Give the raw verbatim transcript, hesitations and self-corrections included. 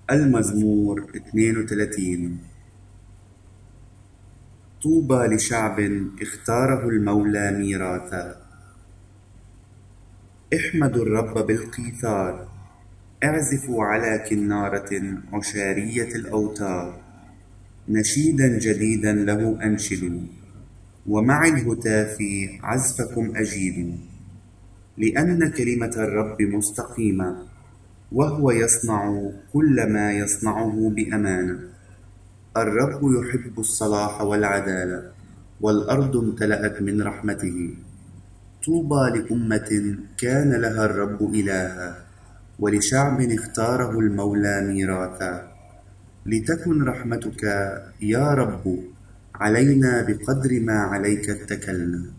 المزمور اثنين وثلاثين. طوبى لشعب اختاره المولى ميراثا. احمدوا الرب بالقيثار، اعزفوا على كنارة عشارية الأوتار، نشيدا جديدا له أنشدوا، ومع الهتاف عزفكم أجيدوا. لأن كلمة الرب مستقيمة، وهو يصنع كل ما يصنعه بأمانة. الرب يحب الصلاح والعدالة، والأرض امتلأت من رحمته. طوبى لأمة كان لها الرب إلها، ولشعب اختاره المولى ميراثا. لتكن رحمتك يا رب علينا بقدر ما عليك اتكلنا،